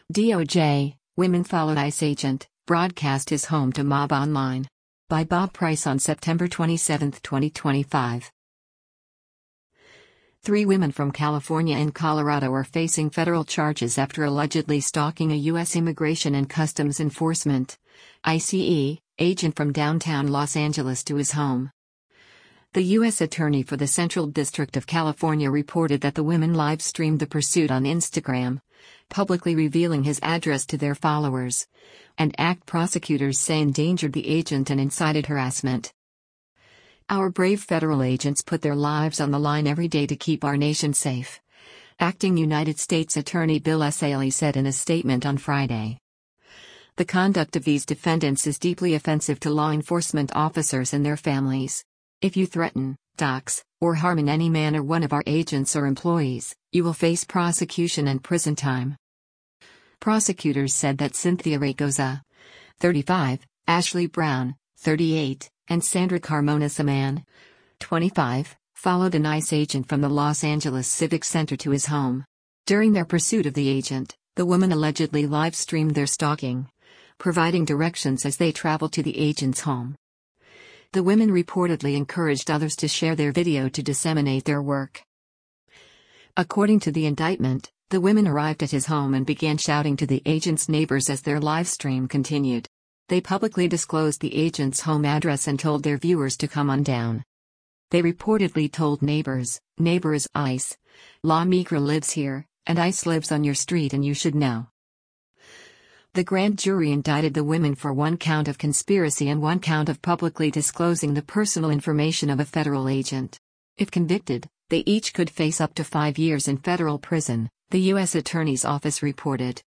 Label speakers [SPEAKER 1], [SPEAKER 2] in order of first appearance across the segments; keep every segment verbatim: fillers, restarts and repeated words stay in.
[SPEAKER 1] D O J, Women Followed ICE Agent, Broadcast His Home to Mob Online. By Bob Price on September twenty-seventh, twenty twenty-five. Three women from California and Colorado are facing federal charges after allegedly stalking a U S Immigration and Customs Enforcement (ICE) agent from downtown Los Angeles to his home. The U S Attorney for the Central District of California reported that the women live-streamed the pursuit on Instagram, publicly revealing his address to their followers, and act prosecutors say endangered the agent and incited harassment. "Our brave federal agents put their lives on the line every day to keep our nation safe," Acting United States Attorney Bill Essayli said in a statement on Friday. "The conduct of these defendants is deeply offensive to law enforcement officers and their families. If you threaten, dox, or harm in any manner one of our agents or employees, you will face prosecution and prison time." Prosecutors said that Cynthia Raygoza, thirty-five, Ashley Brown, thirty-eight, and Sandra Carmona, a man, twenty-five, followed an ICE agent from the Los Angeles Civic Center to his home. During their pursuit of the agent, the woman allegedly live-streamed their stalking, providing directions as they traveled to the agent's home. The women reportedly encouraged others to share their video to disseminate their work. According to the indictment, the women arrived at his home and began shouting to the agent's neighbors as their live stream continued. They publicly disclosed the agent's home address and told their viewers to come on down. They reportedly told neighbors, "Neighbors, ICE. La Migra lives here, and ICE lives on your street and you should know." The grand jury indicted the women for one count of conspiracy and one count of publicly disclosing the personal information of a federal agent. If convicted, they each could face up to five years in federal prison, the U S Attorney's Office reported.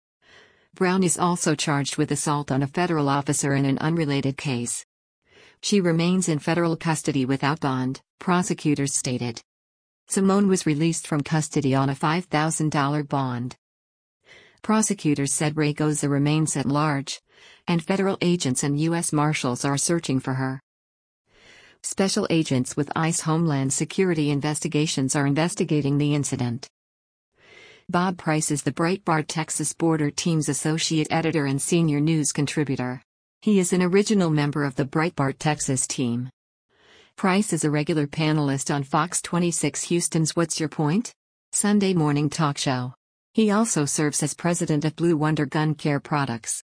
[SPEAKER 1] Brown is also charged with assault on a federal officer in an unrelated case. She remains in federal custody without bond, prosecutors stated. Simone was released from custody on a five thousand dollars bond. Prosecutors said Raygoza remains at large, and federal agents and U S Marshals are searching for her. Special agents with ICE Homeland Security Investigations are investigating the incident. Bob Price is the Breitbart Texas Border Team's associate editor and senior news contributor. He is an original member of the Breitbart Texas team. Price is a regular panelist on Fox twenty-six Houston's What's Your Point? Sunday morning talk show. He also serves as president of Blue Wonder Gun Care Products.